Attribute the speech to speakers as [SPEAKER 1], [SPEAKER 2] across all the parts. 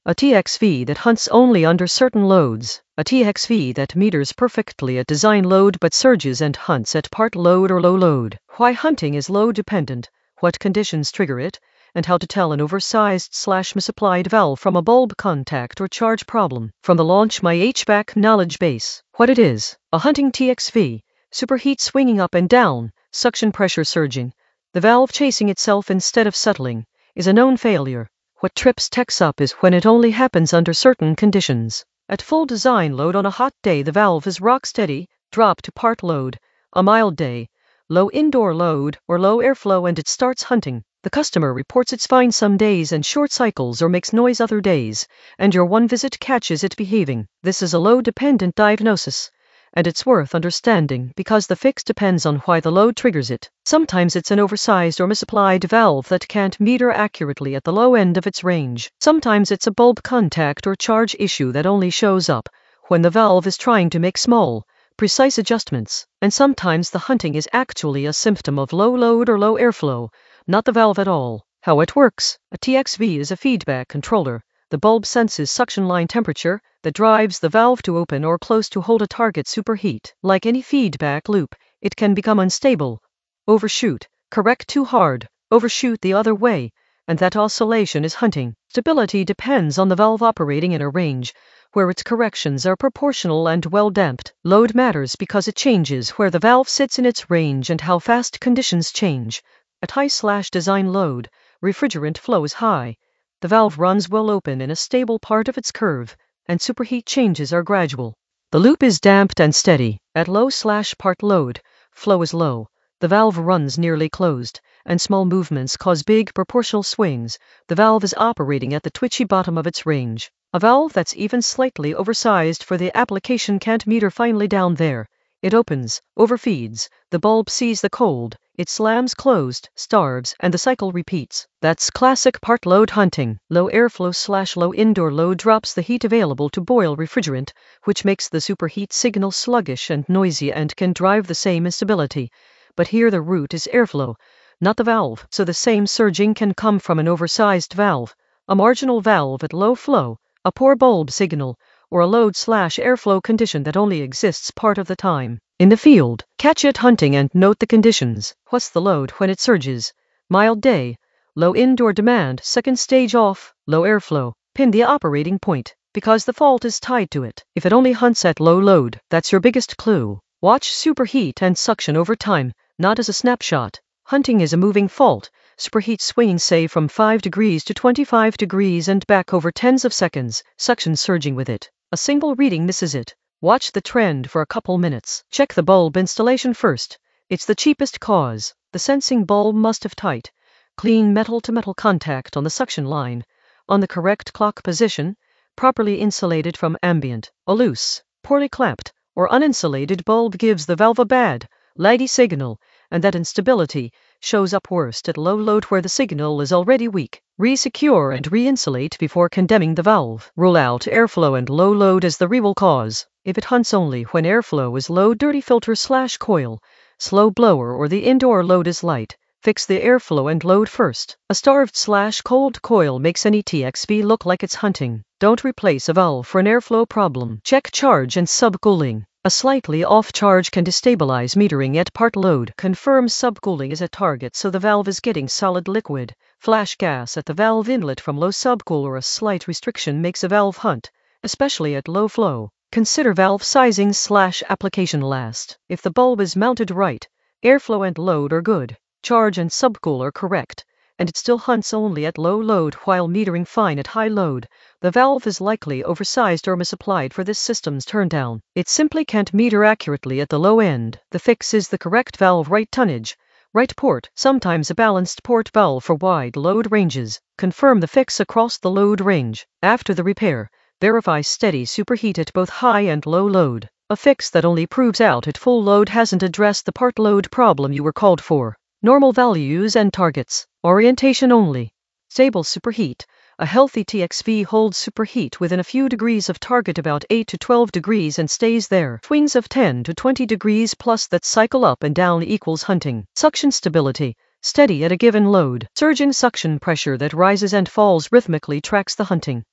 [SPEAKER 1] A TXV that hunts only under certain loads. A TXV that meters perfectly at design load but surges and hunts at part load or low load. Why hunting is load dependent, what conditions trigger it, and how to tell an oversized/misapplied valve from a bulb contact or charge problem. From the Launch My HVAC knowledge base. What it is. A hunting TXV. Superheat swinging up and down, suction pressure surging, the valve chasing itself instead of settling, is a known failure. What trips techs up is when it only happens under certain conditions. At full design load on a hot day, the valve is rock steady, drop to part load. A mild day, low indoor load or low airflow, and it starts hunting. The customer reports it's fine some days and short cycles or makes noise other days, and your one visit catches it behaving. This is a load-dependent diagnosis, and it's worth understanding because the fix depends on why the load triggers it. Sometimes it's an oversized or misapplied valve that can't meter accurately at the low end of its range. Sometimes it's a bulb contact or charge issue that only shows up when the valve is trying to make small, precise adjustments. And sometimes the hunting is actually a symptom of low load or low airflow, not the valve at all. How it works. A TXV is a feedback controller. The bulb senses suction line temperature that drives the valve to open or close to hold a target superheat. Like any feedback loop, it can become unstable, overshoot, correct too hard, overshoot the other way, and that oscillation is hunting. Stability depends on the valve operating in a range where its corrections are proportional and well damped. Load matters because it changes where the valve sits in its range and how fast conditions change. At high/design load, refrigerant flow is high. The valve runs well open in a stable part of its curve, and superheat changes are gradual. The loop is damped and steady. At low/part load, flow is low. The valve runs nearly closed, and small movements cause big proportional swings. The valve is operating at the twitchy bottom of its range. A valve that's even slightly oversized for the application can't meter finely down there. It opens, overfeeds, the bulb sees the cold, it slams closed, starves, and the cycle repeats. That's classic part load hunting. Low airflow/low indoor load drops the heat available to boil refrigerant, which makes the superheat signal sluggish and noisy and can drive the same instability. But here the root is airflow, not the valve, so the same surging can come from an oversized valve, a marginal valve at low flow, a poor bulb signal, or a load/airflow condition that only exists part of the time. In the field, catch it hunting and note the conditions. What's the load when it surges? Mild day, low indoor demand, second stage off, low airflow. Pin the operating point, because the fault is tied to it. If it only hunts at low load, that's your biggest clue. Watch superheat and suction over time, not as a snapshot. Hunting is a moving fault, superheat swinging say from 5 degrees to 25 degrees and back over tens of seconds, suction surging with it. A single reading misses it. Watch the trend for a couple minutes. Check the bulb installation first. It's the cheapest cause. The sensing bulb must have tight, clean metal-to-metal contact on the suction line, on the correct clock position, properly insulated from ambient. A loose, poorly clamped, or uninsulated bulb gives the valve a bad, laggy signal, and that instability shows up worst at low load where the signal is already weak. Re-secure and re-insulate before condemning the valve. Rule out airflow and low load as the real cause. If it hunts only when airflow is low, dirty filter/coil, slow blower, or the indoor load is light, fix the airflow and load first. A starved/cold coil makes any TXV look like it's hunting. Don't replace a valve for an airflow problem. Check charge and subcooling. A slightly off charge can destabilize metering at part load. Confirm subcooling is at target so the valve is getting solid liquid. Flash gas at the valve inlet from low subcool or a slight restriction makes a valve hunt, especially at low flow. Consider valve sizing/application last. If the bulb is mounted right, airflow and load are good, charge and subcool are correct, and it still hunts only at low load while metering fine at high load, the valve is likely oversized or misapplied for this system's turndown. It simply can't meter accurately at the low end. The fix is the correct valve, right tonnage, right port, sometimes a balanced port valve for wide load ranges. Confirm the fix across the load range. After the repair, verify steady superheat at both high and low load. A fix that only proves out at full load hasn't addressed the part load problem you were called for. Normal values and targets. Orientation only. Stable superheat. A healthy TXV holds superheat within a few degrees of target, about 8 to 12 degrees, and stays there. Swings of 10 to 20 degrees plus that cycle up and down equals hunting. Suction stability. Steady at a given load. Surge in suction pressure that rises and falls rhythmically tracks the hunting.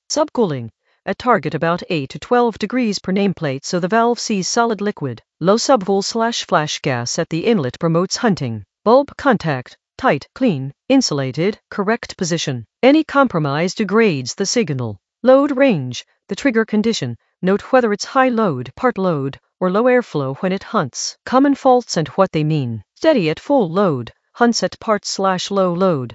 [SPEAKER 1] Subcooling. At target about 8 to 12 degrees per nameplate so the valve sees solid liquid. Low subcool/flash gas at the inlet promotes hunting. Bulb contact. Tight, clean, insulated, correct position. Any compromise degrades the signal. Load range. The trigger condition. Note whether it's high load, part load, or low airflow when it hunts. Common faults and what they mean. Steady at full load. Hunts at part/low load.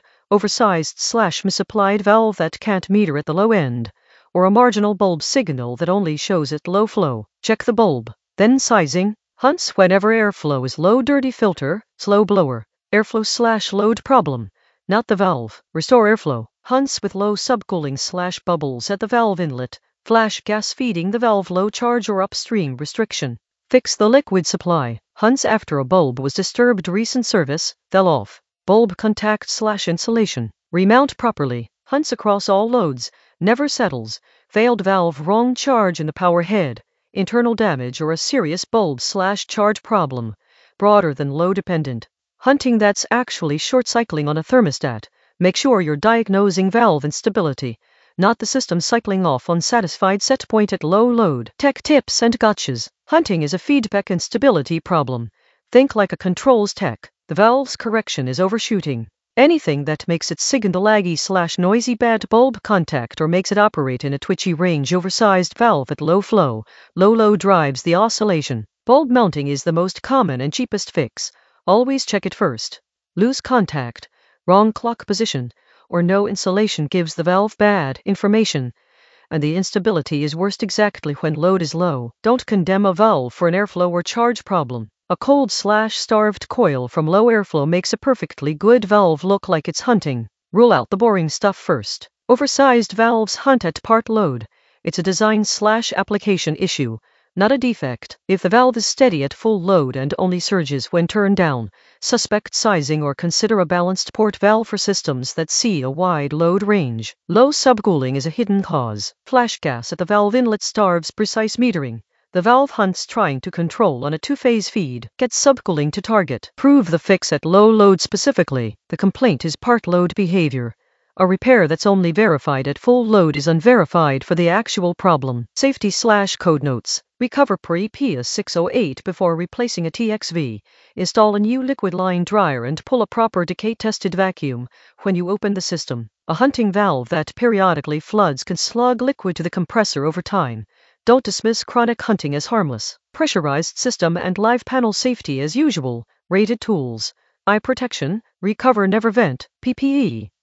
[SPEAKER 1] Oversized/misapplied valve that can't meter at the low end. Or a marginal bulb signal that only shows at low flow. Check the bulb. Then sizing. Hunts whenever airflow is low. Dirty filter, slow blower. Airflow/load problem, not the valve. Restore airflow. Hunts with low subcooling/bubbles at the valve inlet. Flash gas feeding the valve. Low charge or upstream restriction. Fix the liquid supply. Hunts after a bulb was disturbed. Recent service, fell off. Bulb contact/insulation. Remount properly. Hunts across all loads. Never settles. Failed valve. Wrong charge in the power head. Internal damage or a serious bulb/charge problem. Broader than low dependent. Hunting that's actually short cycling on a thermostat. Make sure you're diagnosing valve instability, not the system cycling off on satisfied set point at low load. Tech tips and gotchas. Hunting is a feedback instability problem. Think like a controls tech. The valve's correction is overshooting. Anything that makes it signal laggy/noisy, bad bulb contact, or makes it operate in a twitchy range. Oversized valve at low flow, low load drives the oscillation. Bulb mounting is the most common and cheapest fix. Always check it first. Loose contact, wrong clock position, or no insulation gives the valve bad information. And the instability is worst exactly when load is low. Don't condemn a valve for an airflow or charge problem. A cold/starved coil from low airflow makes a perfectly good valve look like it's hunting. Rule out the boring stuff first. Oversized valves hunt at part load. It's a design/application issue, not a defect. If the valve is steady at full load and only surges when turned down, suspect sizing or consider a balanced port valve for systems that see a wide load range. Low subcooling is a hidden cause. Flash gas at the valve inlet starves precise metering. The valve hunts trying to control on a two-phase feed. Get subcooling to target. Prove the fix at low load specifically. The complaint is part load behavior. A repair that's only verified at full load is unverified for the actual problem. Safety/code notes. Recover pre-PS 608 before replacing a TXV. Install a new liquid line dryer and pull a proper decay-tested vacuum when you open the system. A hunting valve that periodically floods can slug liquid to the compressor over time. Don't dismiss chronic hunting as harmless. Pressurized system and live panel safety as usual. Rated tools. Eye protection. Recover never vent. PPE.